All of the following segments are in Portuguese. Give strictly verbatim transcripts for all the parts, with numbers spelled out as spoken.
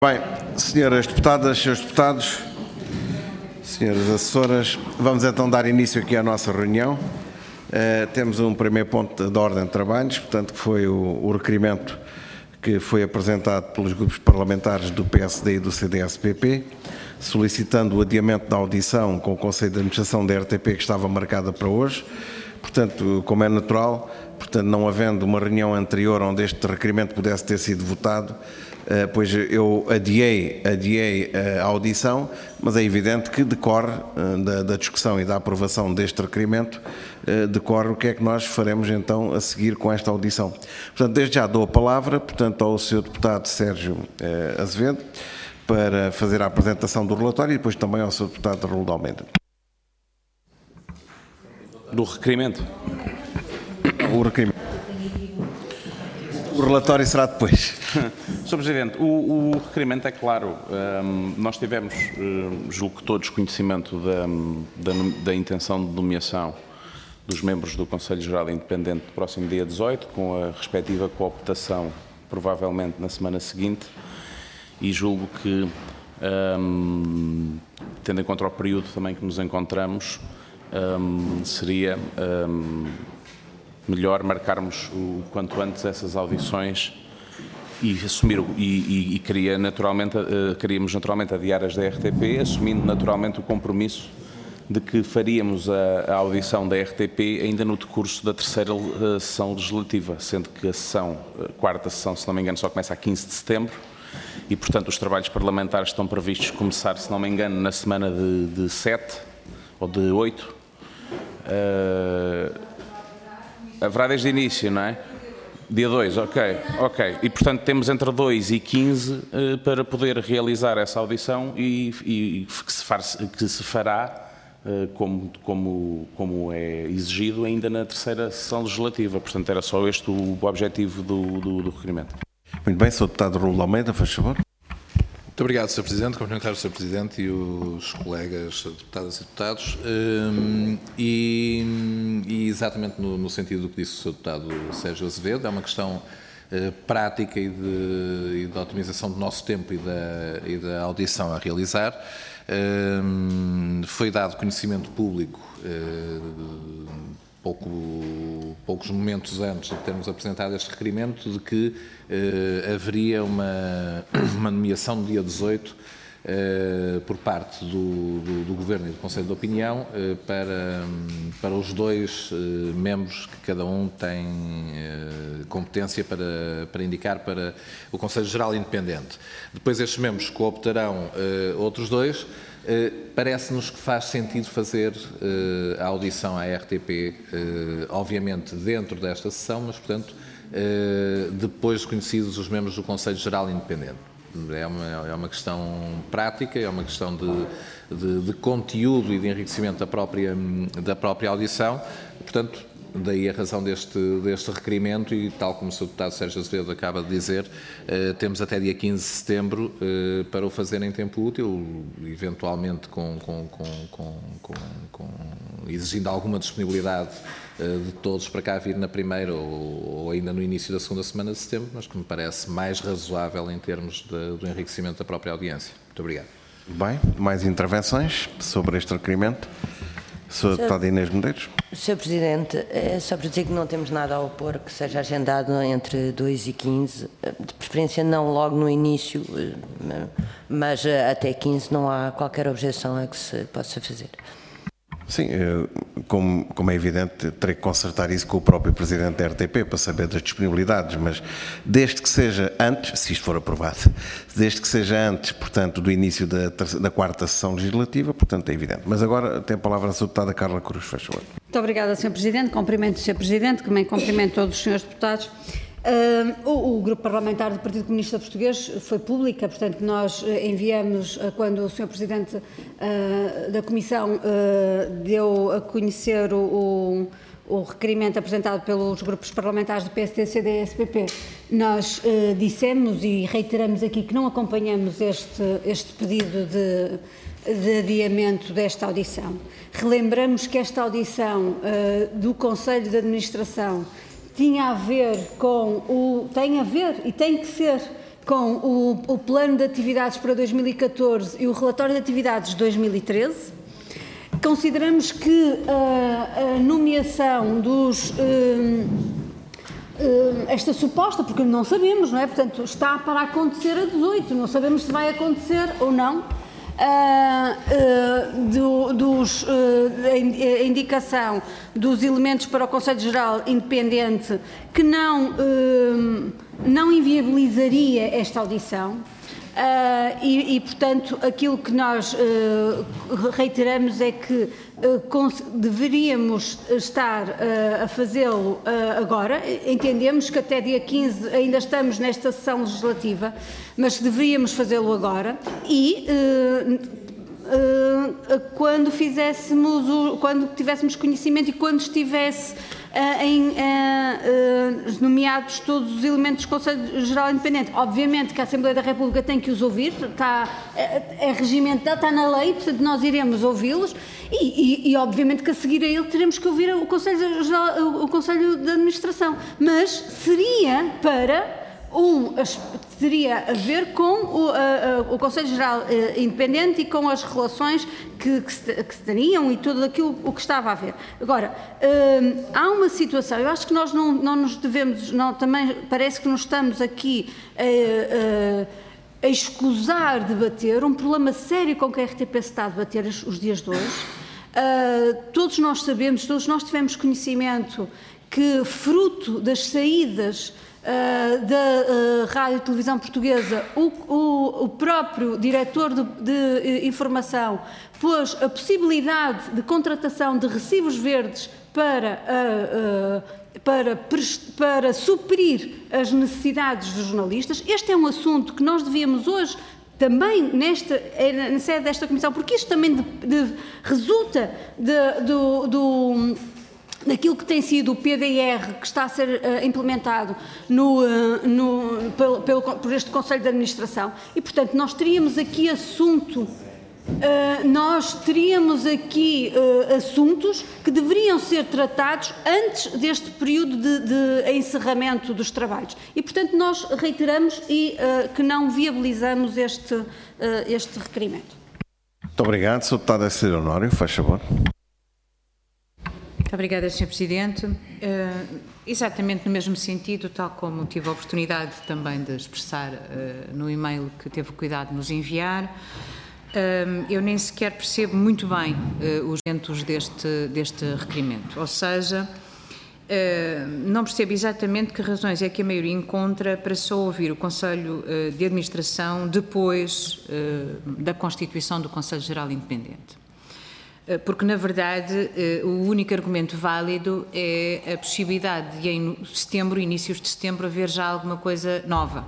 Bem, senhoras deputadas, senhores deputados, senhoras assessoras, vamos então dar início aqui à nossa reunião. Uh, temos um primeiro ponto da ordem de trabalhos, portanto, que foi o, o requerimento que foi apresentado pelos grupos parlamentares do P S D e do C D S P P, solicitando o adiamento da audição com o Conselho de Administração da R T P que estava marcada para hoje. Portanto, como é natural, portanto, não havendo uma reunião anterior onde este requerimento pudesse ter sido votado, pois eu adiei, adiei a audição, mas é evidente que decorre da, da discussão e da aprovação deste requerimento, decorre o que é que nós faremos então a seguir com esta audição. Portanto, desde já dou a palavra, portanto, ao senhor deputado Sérgio Azevedo, para fazer a apresentação do relatório e depois também ao senhor deputado Raul de Almeida. Do requerimento? O requerimento. O relatório será depois. senhor Presidente, o, o requerimento é claro. Um, nós tivemos, um, julgo que todos, conhecimento da, da, da intenção de nomeação dos membros do Conselho Geral Independente no próximo dia dezoito, com a respectiva cooptação, provavelmente na semana seguinte, e julgo que, um, tendo em conta o período também que nos encontramos, um, seria um, melhor marcarmos o quanto antes essas audições e assumir e, e, e queria naturalmente, uh, queríamos naturalmente adiar as da R T P, assumindo naturalmente o compromisso de que faríamos a, a audição da R T P ainda no decurso da terceira uh, sessão legislativa, sendo que a sessão, a quarta sessão, se não me engano, só começa a quinze de setembro e, portanto, os trabalhos parlamentares estão previstos começar, se não me engano, na semana de, de sete ou de oito. Uh, haverá desde o início, não é? Dia dois, ok, ok. E, portanto, temos entre dois e quinze uh, para poder realizar essa audição e, e que, se far, que se fará, uh, como, como, como é exigido, ainda na terceira sessão legislativa. Portanto, era só este o, o objetivo do, do, do requerimento. Muito bem, senhor deputado Raul de Almeida, faz favor. Muito obrigado, senhor Presidente, cumprimentar o senhor Presidente e os colegas deputadas e deputados. Um, e, e exatamente no, no sentido do que disse o senhor Deputado Sérgio Azevedo, é uma questão uh, prática e de, e de otimização do nosso tempo e da, e da audição a realizar. Um, foi dado conhecimento público uh, pouco, poucos momentos antes de termos apresentado este requerimento de que eh, haveria uma, uma nomeação no dia dezoito eh, por parte do, do, do Governo e do Conselho de Opinião eh, para, para os dois eh, membros que cada um tem eh, competência para, para indicar para o Conselho Geral Independente. Depois estes membros cooptarão eh, outros dois. Uh, parece-nos que faz sentido fazer uh, a audição à R T P, uh, obviamente dentro desta sessão, mas, portanto, uh, depois de conhecidos os membros do Conselho Geral Independente. É uma, é uma questão prática, é uma questão de, de, de conteúdo e de enriquecimento da própria, da própria audição, portanto, daí a razão deste, deste requerimento e, tal como o senhor Deputado Sérgio Azevedo acaba de dizer, eh, temos até dia quinze de setembro eh, para o fazer em tempo útil, eventualmente com, com, com, com, com, com exigindo alguma disponibilidade eh, de todos para cá vir na primeira ou, ou ainda no início da segunda semana de setembro, mas que me parece mais razoável em termos de, do enriquecimento da própria audiência. Muito obrigado. Bem, mais intervenções sobre este requerimento? senhor Deputado Inês Medeiros. senhor Presidente, é só para dizer que não temos nada a opor que seja agendado entre dois e quinze, de preferência não logo no início, mas até quinze não há qualquer objeção a que se possa fazer. Sim, como, como é evidente, terei que consertar isso com o próprio Presidente da R T P para saber das disponibilidades, mas desde que seja antes, se isto for aprovado, desde que seja antes, portanto, do início da, da quarta sessão legislativa, portanto, é evidente. Mas agora tem a palavra a sua deputada Carla Cruz, faz favor. Muito obrigada, senhor Presidente. Cumprimento o senhor Presidente, também cumprimento todos os senhores deputados. Uh, o, o Grupo Parlamentar do Partido Comunista Português foi pública, portanto nós uh, enviamos, uh, quando o senhor Presidente uh, da Comissão uh, deu a conhecer o, o, o requerimento apresentado pelos grupos parlamentares do P S D, C D e S P P, nós uh, dissemos e reiteramos aqui que não acompanhamos este, este pedido de, de adiamento desta audição. Relembramos que esta audição uh, do Conselho de Administração tinha a ver com o, tem a ver e tem que ser com o, o plano de atividades para dois mil e catorze e o relatório de atividades de dois mil e treze. Consideramos que a, a nomeação dos... Um, esta suposta, porque não sabemos, não é? Portanto, está para acontecer a dezoito, não sabemos se vai acontecer ou não, uh, uh, do, dos, uh, a indicação dos elementos para o Conselho Geral Independente que não, uh, não inviabilizaria esta audição. Uh, e, e, portanto, aquilo que nós uh, reiteramos é que uh, deveríamos estar uh, a fazê-lo uh, agora. Entendemos que até dia quinze ainda estamos nesta sessão legislativa, mas deveríamos fazê-lo agora e uh, Uh, quando fizéssemos, o, quando tivéssemos conhecimento e quando estivesse uh, em, uh, uh, nomeados todos os elementos do Conselho Geral Independente. Obviamente que a Assembleia da República tem que os ouvir, está, é, é regimentado, está na lei, portanto nós iremos ouvi-los e, e, e obviamente que a seguir a ele teremos que ouvir o Conselho, Geral, o Conselho de Administração, mas seria para... Um, teria a ver com o, a, a, o Conselho Geral eh, Independente e com as relações que, que, se, que se teriam e tudo aquilo o que estava a ver. Agora, eh, há uma situação, eu acho que nós não, não nos devemos, não, também parece que não estamos aqui eh, eh, a escusar debater um problema sério com que a R T P se está a debater os, os dias de hoje. Uh, todos nós sabemos, todos nós tivemos conhecimento que, fruto das saídas Uh, da uh, Rádio e Televisão Portuguesa, o, o, o próprio diretor de, de uh, informação pôs a possibilidade de contratação de recibos verdes para, uh, uh, para, para suprir as necessidades dos jornalistas. Este é um assunto que nós devíamos hoje também nesta, na sede desta Comissão, porque isto também de, de, resulta de, do, do daquilo que tem sido o P D R que está a ser uh, implementado no, uh, no, pelo, pelo, por este Conselho de Administração e, portanto, nós teríamos aqui assunto, uh, nós teríamos aqui uh, assuntos que deveriam ser tratados antes deste período de, de encerramento dos trabalhos e, portanto, nós reiteramos e uh, que não viabilizamos este, uh, este requerimento. Muito obrigado. senhor Deputado Cecília Honório, faz favor. Muito obrigada, senhor Presidente. Uh, exatamente no mesmo sentido, tal como tive a oportunidade também de expressar uh, no e-mail que teve cuidado de nos enviar, uh, eu nem sequer percebo muito bem uh, os eventos deste, deste requerimento. Ou seja, uh, não percebo exatamente que razões é que a maioria encontra para só ouvir o Conselho uh, de Administração depois uh, da constituição do Conselho Geral Independente. Porque, na verdade, o único argumento válido é a possibilidade de, em setembro, inícios de setembro, haver já alguma coisa nova.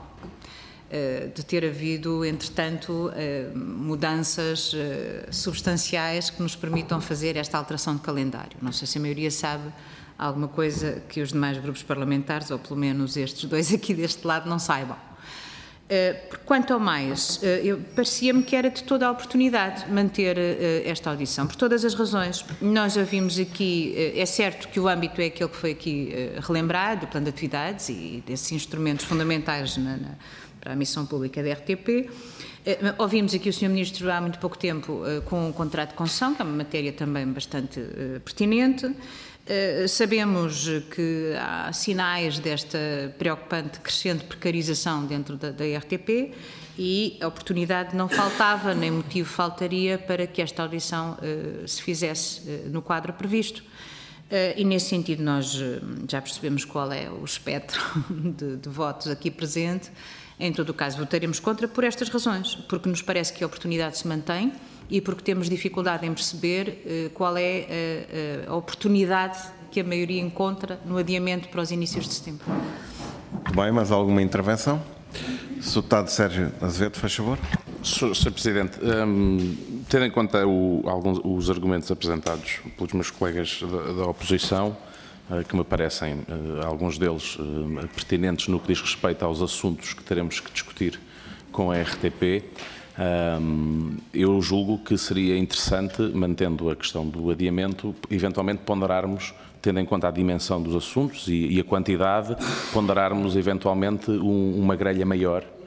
De ter havido, entretanto, mudanças substanciais que nos permitam fazer esta alteração de calendário. Não sei se a maioria sabe alguma coisa que os demais grupos parlamentares, ou pelo menos estes dois aqui deste lado, não saibam. Uh, quanto ao mais, uh, eu parecia-me que era de toda a oportunidade manter uh, esta audição, por todas as razões. Nós já vimos aqui, uh, é certo que o âmbito é aquele que foi aqui uh, relembrado, o plano de atividades e desses instrumentos fundamentais na, na, para a missão pública da R T P. Uh, ouvimos aqui o senhor Ministro há muito pouco tempo uh, com o contrato de concessão, que é uma matéria também bastante uh, pertinente. Uh, sabemos que há sinais desta preocupante crescente precarização dentro da, da R T P e a oportunidade não faltava, nem motivo faltaria para que esta audição uh, se fizesse uh, no quadro previsto. Uh, e nesse sentido nós uh, já percebemos qual é o espectro de, de votos aqui presente. Em todo o caso votaremos contra por estas razões, porque nos parece que a oportunidade se mantém e porque temos dificuldade em perceber uh, qual é a, a oportunidade que a maioria encontra no adiamento para os inícios de setembro. Muito bem, mais alguma intervenção? senhor Deputado Sérgio Azevedo, faz favor. senhor Presidente, um, tendo em conta o, alguns, os argumentos apresentados pelos meus colegas da, da oposição, uh, que me parecem, uh, alguns deles, uh, pertinentes no que diz respeito aos assuntos que teremos que discutir com a R T P, Um, eu julgo que seria interessante, mantendo a questão do adiamento, eventualmente ponderarmos, tendo em conta a dimensão dos assuntos e, e a quantidade, ponderarmos eventualmente um, uma grelha maior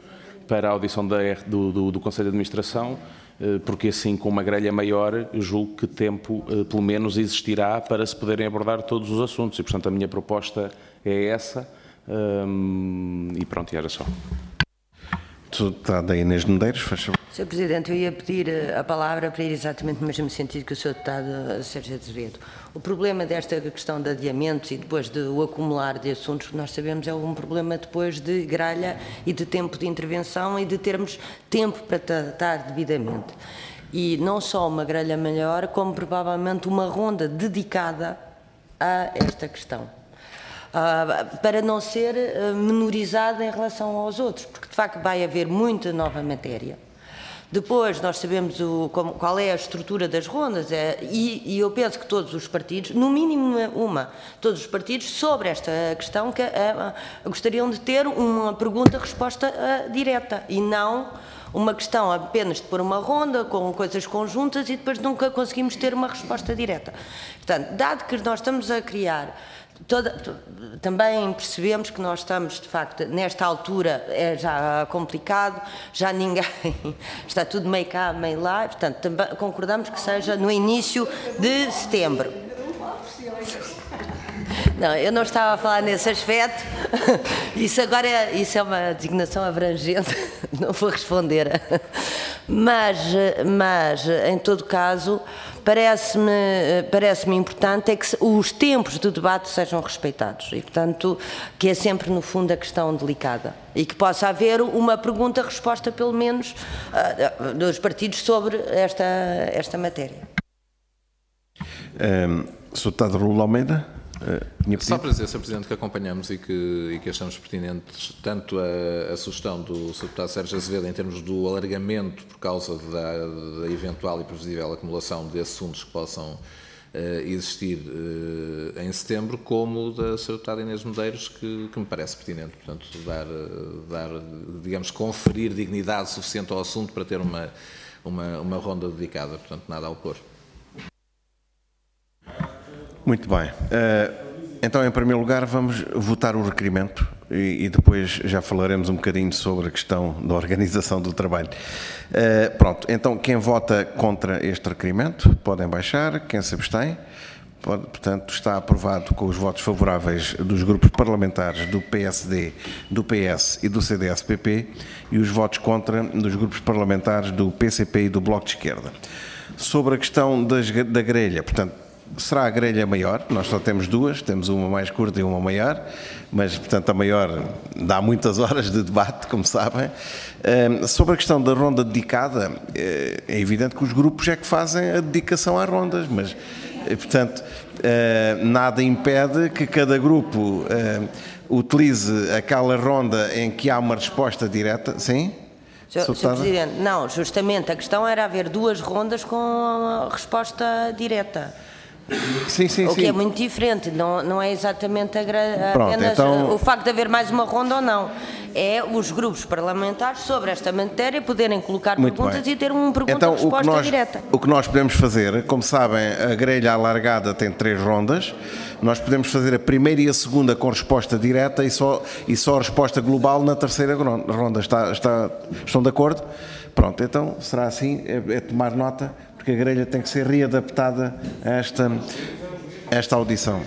para a audição da, do, do, do Conselho de Administração, porque assim, com uma grelha maior, eu julgo que tempo, pelo menos, existirá para se poderem abordar todos os assuntos. E, portanto, a minha proposta é essa. Hum, e pronto, e era só. Deputada Inês Medeiros, faz favor. senhor Presidente, eu ia pedir a palavra para ir exatamente no mesmo sentido que o senhor Deputado Sérgio Azevedo. O problema desta questão de adiamentos e depois de o acumular de assuntos que nós sabemos é um problema depois de grelha e de tempo de intervenção e de termos tempo para tratar devidamente. E não só uma grelha maior, como provavelmente uma ronda dedicada a esta questão. Uh, para não ser uh, menorizada em relação aos outros, porque de facto vai haver muita nova matéria. Depois nós sabemos o, como, qual é a estrutura das rondas é, e, e eu penso que todos os partidos, no mínimo uma, todos os partidos sobre esta questão que uh, uh, gostariam de ter uma pergunta-resposta uh, direta e não uma questão apenas de pôr uma ronda com coisas conjuntas e depois nunca conseguimos ter uma resposta direta. Portanto, dado que nós estamos a criar Toda, também percebemos que nós estamos, de facto, nesta altura é já complicado, já ninguém, está tudo meio cá, meio lá, portanto, também concordamos que seja no início de setembro. Não, eu não estava a falar nesse aspecto, isso agora é, isso é uma designação abrangente, não vou responder, mas, mas em todo caso, parece-me parece-me importante é que os tempos do debate sejam respeitados e, portanto, que é sempre, no fundo, a questão delicada e que possa haver uma pergunta-resposta, pelo menos, dos partidos sobre esta, esta matéria. Um, senhor Deputado Raul Almeida. Uh, Só para dizer, senhor Presidente, que acompanhamos e que, e que achamos pertinentes tanto a, a sugestão do senhor Deputado Sérgio Azevedo em termos do alargamento por causa da, da eventual e previsível acumulação de assuntos que possam uh, existir uh, em setembro, como da senhora Deputada Inês Medeiros, que, que me parece pertinente. Portanto, dar, dar, digamos, conferir dignidade suficiente ao assunto para ter uma, uma, uma ronda dedicada. Portanto, nada a opor. Muito bem. Uh, então, em primeiro lugar, vamos votar o requerimento e, e depois já falaremos um bocadinho sobre a questão da organização do trabalho. Uh, pronto, então, quem vota contra este requerimento, podem baixar. Quem se abstém, pode, portanto, está aprovado com os votos favoráveis dos grupos parlamentares do P S D, do P S e do C D S P P e os votos contra dos grupos parlamentares do P C P e do Bloco de Esquerda. Sobre a questão das, da grelha, portanto, será a grelha maior, nós só temos duas, temos uma mais curta e uma maior, mas, portanto, a maior dá muitas horas de debate, como sabem. Uh, sobre a questão da ronda dedicada, uh, é evidente que os grupos é que fazem a dedicação às rondas, mas, uh, portanto, uh, nada impede que cada grupo uh, utilize aquela ronda em que há uma resposta direta, sim? senhor Presidente, não, justamente a questão era haver duas rondas com a resposta direta. Sim, sim, o que sim. é muito diferente, não, não é exatamente a, Pronto, apenas então... o facto de haver mais uma ronda ou não. É os grupos parlamentares sobre esta matéria poderem colocar muito perguntas bem. E ter uma pergunta-resposta então, direta. O que nós podemos fazer, como sabem, a grelha alargada tem três rondas, nós podemos fazer a primeira e a segunda com resposta direta e só, e só a resposta global na terceira ronda. Está, está, estão de acordo? Pronto, então será assim, é, é tomar nota, porque a grelha tem que ser readaptada a esta, a esta audição.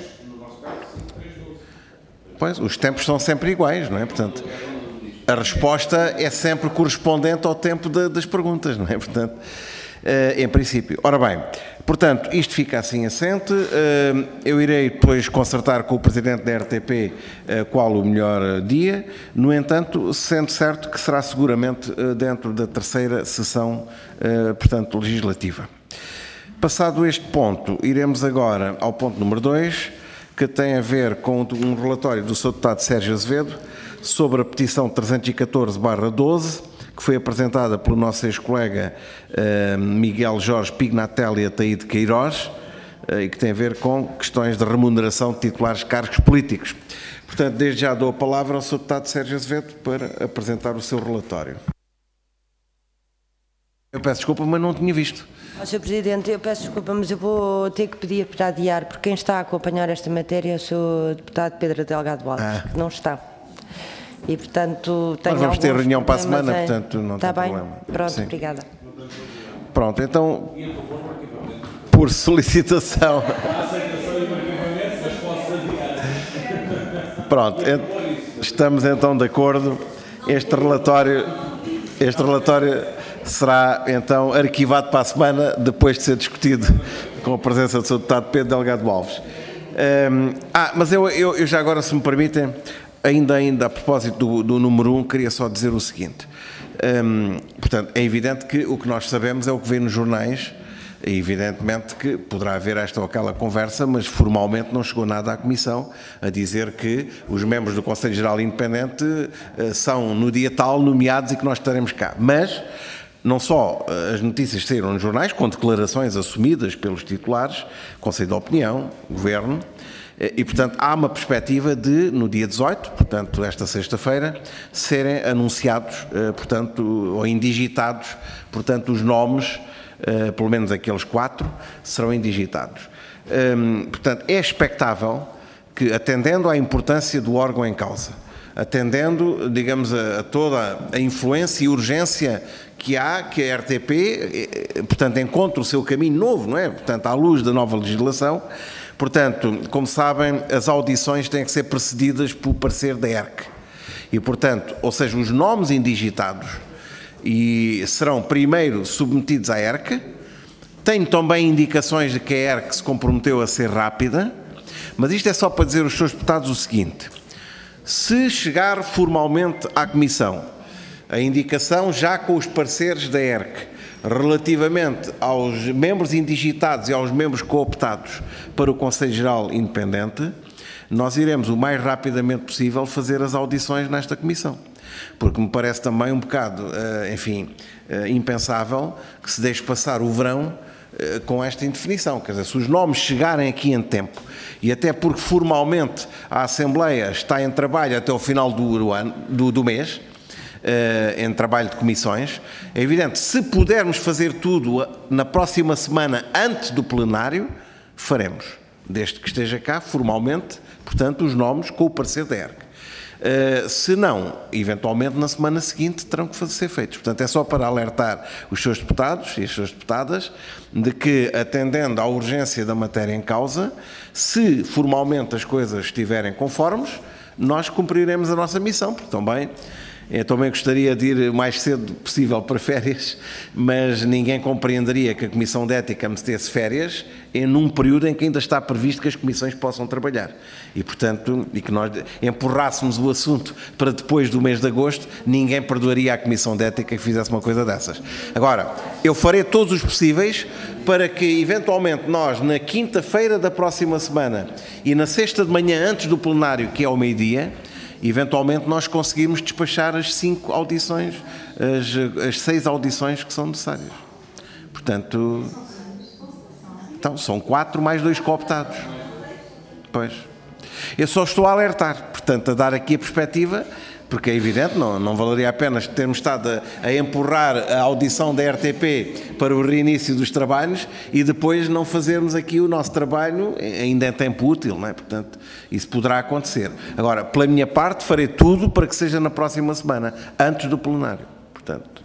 Pois, os tempos são sempre iguais, não é? Portanto, a resposta é sempre correspondente ao tempo de, das perguntas, não é? Portanto, em princípio. Ora bem, portanto, isto fica assim assente. Eu irei depois concertar com o Presidente da R T P qual o melhor dia. No entanto, sendo certo que será seguramente dentro da terceira sessão, portanto, legislativa. Passado este ponto, iremos agora ao ponto número dois, que tem a ver com um relatório do senhor Deputado Sérgio Azevedo sobre a petição trezentos e catorze barra doze, que foi apresentada pelo nosso ex-colega uh, Miguel Jorge Pignatelli Ataí de Queiroz, uh, e que tem a ver com questões de remuneração de titulares de cargos políticos. Portanto, desde já dou a palavra ao senhor Deputado Sérgio Azevedo para apresentar o seu relatório. Eu peço desculpa, mas não tinha visto. Oh, senhor Presidente, eu peço desculpa, mas eu vou ter que pedir para adiar, porque quem está a acompanhar esta matéria é o senhor Deputado Pedro Delgado Alves, ah. que não está. e, portanto, tenho Nós vamos ter alguns reunião para a problemas semana, em- portanto, não Está tem bem? problema. Pronto, Sim. obrigada. Pronto, então, por solicitação. Pronto, estamos então de acordo. Este relatório, este relatório será então arquivado para a semana, depois de ser discutido com a presença do senhor Deputado Pedro Delgado Alves. Um, ah, mas eu, eu, eu já agora, se me permitem, ainda, ainda a propósito do, do número um, queria só dizer o seguinte. Um, portanto, é evidente que o que nós sabemos é o que vem nos jornais. É evidentemente que poderá haver esta ou aquela conversa, mas formalmente não chegou nada à Comissão a dizer que os membros do Conselho Geral Independente uh, são no dia tal nomeados e que nós estaremos cá. Mas não só uh, as notícias saíram nos jornais, com declarações assumidas pelos titulares, Conselho de Opinião, Governo, e, portanto, há uma perspectiva de, no dia dezoito, portanto, esta sexta-feira, serem anunciados, portanto, ou indigitados, portanto, os nomes, pelo menos aqueles quatro, serão indigitados. Portanto, é expectável que, atendendo à importância do órgão em causa, atendendo, digamos, a, a toda a influência e urgência que há, que a R T P, portanto, encontre o seu caminho novo, não é? Portanto, à luz da nova legislação. Portanto, como sabem, as audições têm que ser precedidas pelo parecer da E R C. E, portanto, ou seja, os nomes indigitados e serão primeiro submetidos à E R C. Tenho também indicações de que a E R C se comprometeu a ser rápida, mas isto é só para dizer aos seus deputados o seguinte: se chegar formalmente à Comissão a indicação já com os pareceres da E R C relativamente aos membros indigitados e aos membros cooptados para o Conselho Geral Independente, nós iremos o mais rapidamente possível fazer as audições nesta Comissão. Porque me parece também um bocado, enfim, impensável que se deixe passar o verão com esta indefinição. Quer dizer, se os nomes chegarem aqui em tempo, e até porque formalmente a Assembleia está em trabalho até o final do, ano, do, do mês, Uh, em trabalho de comissões, é evidente, se pudermos fazer tudo na próxima semana antes do plenário, faremos, desde que esteja cá formalmente, portanto, os nomes com o parecer da E R C. Uh, se não, eventualmente na semana seguinte terão que ser feitos. Portanto, é só para alertar os seus deputados e as suas deputadas de que, atendendo à urgência da matéria em causa, se formalmente as coisas estiverem conformes, nós cumpriremos a nossa missão, porque também eu também gostaria de ir o mais cedo possível para férias, mas ninguém compreenderia que a Comissão de Ética metesse férias em num período em que ainda está previsto que as comissões possam trabalhar. E, portanto, e que nós empurrássemos o assunto para depois do mês de agosto, ninguém perdoaria à Comissão de Ética que fizesse uma coisa dessas. Agora, eu farei todos os possíveis para que, eventualmente, nós, na quinta-feira da próxima semana e na sexta de manhã, antes do plenário, que é ao meio-dia, eventualmente nós conseguimos despachar as cinco audições, as, as seis audições que são necessárias. Portanto, então, são quatro mais dois cooptados. Pois. Eu só estou a alertar, portanto, a dar aqui a perspectiva, porque é evidente, não, não valeria a pena termos estado a, a empurrar a audição da R T P para o reinício dos trabalhos e depois não fazermos aqui o nosso trabalho ainda em tempo útil, não é? Portanto, isso poderá acontecer. Agora, pela minha parte, farei tudo para que seja na próxima semana, antes do plenário. Portanto,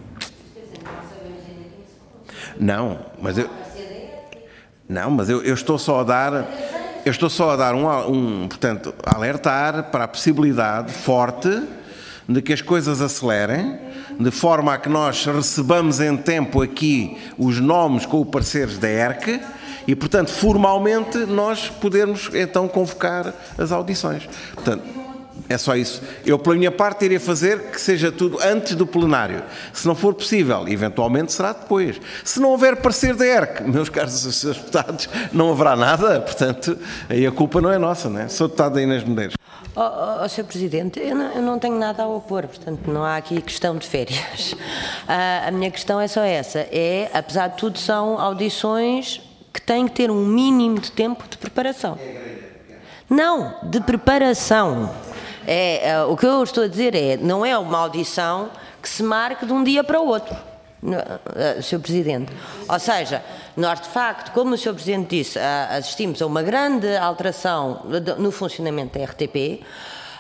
não, mas eu, não, mas eu, eu estou só a dar, eu estou só a dar um, um, portanto, a alertar para a possibilidade forte de que as coisas acelerem, de forma a que nós recebamos em tempo aqui os nomes com os pareceres da E R C e, portanto, formalmente nós podermos então convocar as audições. Portanto, é só isso. Eu, pela minha parte, irei fazer que seja tudo antes do plenário. Se não for possível, eventualmente será depois. Se não houver parecer da E R C, meus caros senhores deputados, não haverá nada, portanto, aí a culpa não é nossa, não é? Sou deputado da Inês Medeiros. Oh, oh, oh, senhor Presidente, eu não, eu não tenho nada a opor, portanto não há aqui questão de férias. Ah, a minha questão é só essa, é, apesar de tudo, são audições que têm que ter um mínimo de tempo de preparação. Não, de preparação. É, é, o que eu estou a dizer é, não é uma audição que se marque de um dia para o outro, senhor Presidente. Ou seja, nós de facto, como o senhor Presidente disse, assistimos a uma grande alteração no funcionamento da R T P,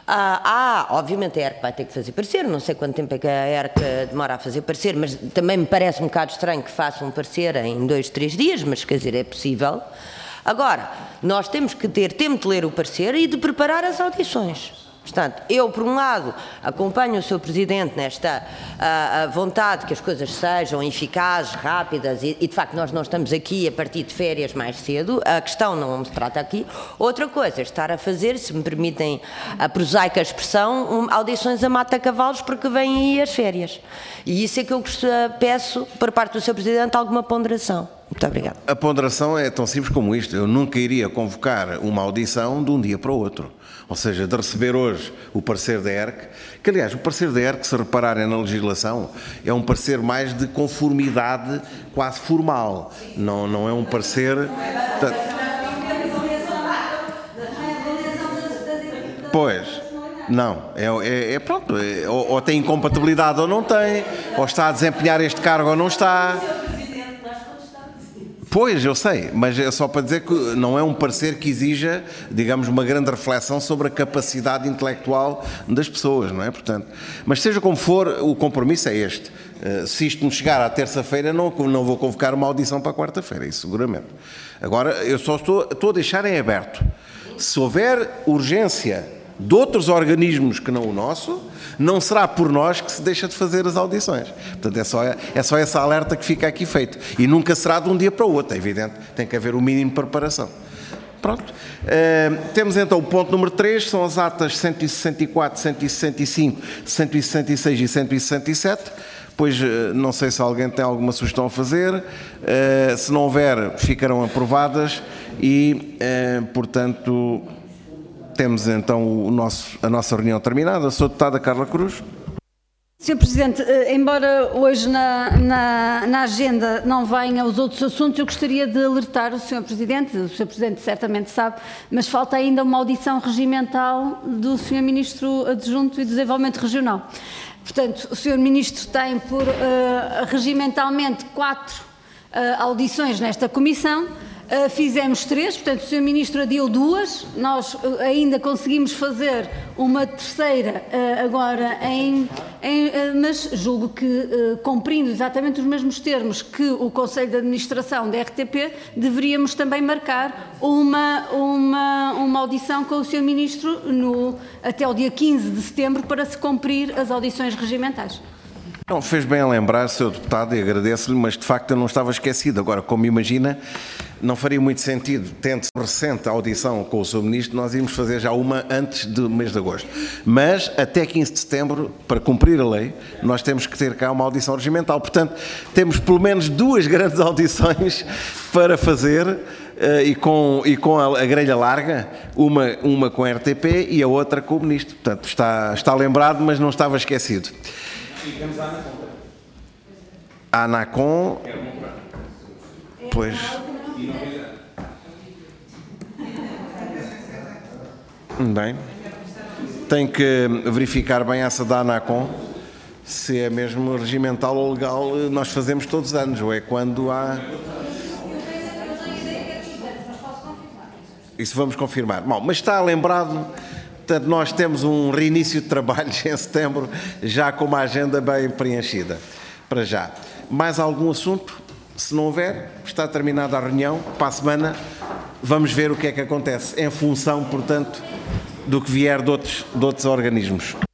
Ah, ah, obviamente a E R C vai ter que fazer parecer, não sei quanto tempo é que a E R C demora a fazer parecer, mas também me parece um bocado estranho que façam parecer em dois, três dias, mas quer dizer, é possível. Agora, nós temos que ter tempo de ler o parecer e de preparar as audições. Portanto, eu, por um lado, acompanho o senhor Presidente nesta a, a vontade que as coisas sejam eficazes, rápidas e, e, de facto, nós não estamos aqui a partir de férias mais cedo, a questão não se trata aqui. Outra coisa é estar a fazer, se me permitem a prosaica expressão, um, audições a mata-cavalos porque vêm aí as férias. E isso é que eu peço, por parte do senhor Presidente, alguma ponderação. Muito obrigado. A ponderação é tão simples como isto. Eu nunca iria convocar uma audição de um dia para o outro. Ou seja, de receber hoje o parecer da E R C, que aliás, o parecer da E R C, se repararem na legislação, é um parecer mais de conformidade quase formal. Não, não é um parecer... Pois, não. É, é, é pronto. É, ou, ou tem incompatibilidade ou não tem, ou está a desempenhar este cargo ou não está... Pois, eu sei, mas é só para dizer que não é um parecer que exija, digamos, uma grande reflexão sobre a capacidade intelectual das pessoas, não é? Portanto, mas seja como for, o compromisso é este. Se isto nos chegar à terça-feira, não, não vou convocar uma audição para a quarta-feira, isso seguramente. Agora, eu só estou, estou a deixar em aberto. Se houver urgência de outros organismos que não o nosso, não será por nós que se deixa de fazer as audições. Portanto, é só, é só essa alerta que fica aqui feito. E nunca será de um dia para o outro, é evidente. Tem que haver o mínimo de preparação. Pronto. Uh, temos então o ponto número três, são as atas cento e sessenta e quatro, cento e sessenta e cinco, cento e sessenta e seis e cento e sessenta e sete. Pois não sei se alguém tem alguma sugestão a fazer. Uh, se não houver, ficarão aprovadas e, uh, portanto... Temos então o nosso, a nossa reunião terminada. Sou a deputada Carla Cruz. senhor Presidente, embora hoje na, na, na agenda não venham os outros assuntos, eu gostaria de alertar o senhor Presidente, o senhor Presidente certamente sabe, mas falta ainda uma audição regimental do senhor Ministro Adjunto e Desenvolvimento Regional. Portanto, o senhor Ministro tem por uh, regimentalmente quatro uh, audições nesta comissão. Uh, fizemos três, portanto o senhor Ministro adiou duas, nós uh, ainda conseguimos fazer uma terceira uh, agora, em, em, uh, mas julgo que, uh, cumprindo exatamente os mesmos termos que o Conselho de Administração da R T P, deveríamos também marcar uma, uma, uma audição com o senhor Ministro no, até o dia quinze de setembro para se cumprir as audições regimentais. Não, fez bem a lembrar, senhor Deputado, e agradeço-lhe, mas de facto eu não estava esquecido. Agora, como imagina, não faria muito sentido, tendo recente a audição com o senhor Ministro, nós íamos fazer já uma antes do mês de agosto. Mas até quinze de setembro, para cumprir a lei, nós temos que ter cá uma audição regimental. Portanto, temos pelo menos duas grandes audições para fazer uh, e com, e com a, a grelha larga, uma, uma com a R T P e a outra com o Ministro. Portanto, está, está lembrado, mas não estava esquecido. Ficamos à Anacom. A Anacom. Pois. Bem. Tem que verificar bem essa da Anacom, se é mesmo regimental ou legal, nós fazemos todos os anos, ou é quando há. Isso vamos confirmar. Bom, mas está lembrado. Portanto, nós temos um reinício de trabalhos em setembro, já com uma agenda bem preenchida, para já. Mais algum assunto? Se não houver, está terminada a reunião. Para a semana, vamos ver o que é que acontece, em função, portanto, do que vier de outros, de outros organismos.